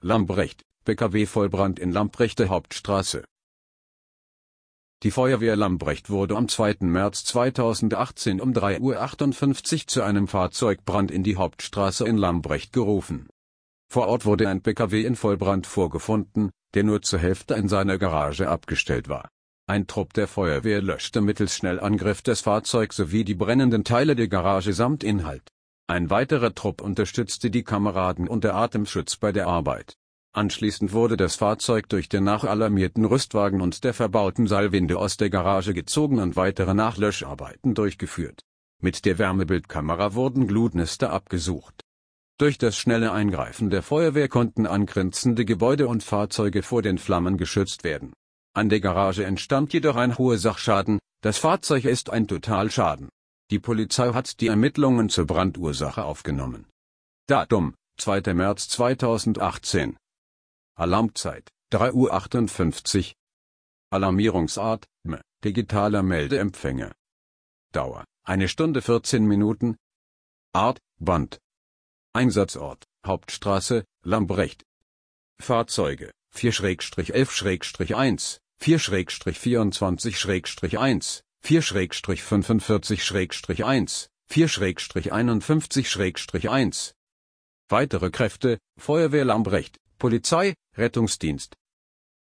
Lambrecht, PKW-Vollbrand in Lamprechte Hauptstraße. Die Feuerwehr Lambrecht wurde am 2. März 2018 um 3:58 Uhr zu einem Fahrzeugbrand in die Hauptstraße in Lambrecht gerufen. Vor Ort wurde ein PKW in Vollbrand vorgefunden, der nur zur Hälfte in seiner Garage abgestellt war. Ein Trupp der Feuerwehr löschte mittels Schnellangriff das Fahrzeug sowie die brennenden Teile der Garage samt Inhalt. Ein weiterer Trupp unterstützte die Kameraden und der Atemschutz bei der Arbeit. Anschließend wurde das Fahrzeug durch den nachalarmierten Rüstwagen und der verbauten Seilwinde aus der Garage gezogen und weitere Nachlöscharbeiten durchgeführt. Mit der Wärmebildkamera wurden Glutnester abgesucht. Durch das schnelle Eingreifen der Feuerwehr konnten angrenzende Gebäude und Fahrzeuge vor den Flammen geschützt werden. An der Garage entstand jedoch ein hoher Sachschaden, das Fahrzeug ist ein Totalschaden. Die Polizei hat die Ermittlungen zur Brandursache aufgenommen. Datum: 2. März 2018. Alarmzeit: 3:58 Uhr. Alarmierungsart: digitaler Meldeempfänger. Dauer: 1 Stunde 14 Minuten. Art: Brand. Einsatzort: Hauptstraße, Lambrecht. Fahrzeuge: 4/11/1, 4/24/1, 4/45/1, 4/51/1. Weitere Kräfte: Feuerwehr Lambrecht, Polizei, Rettungsdienst.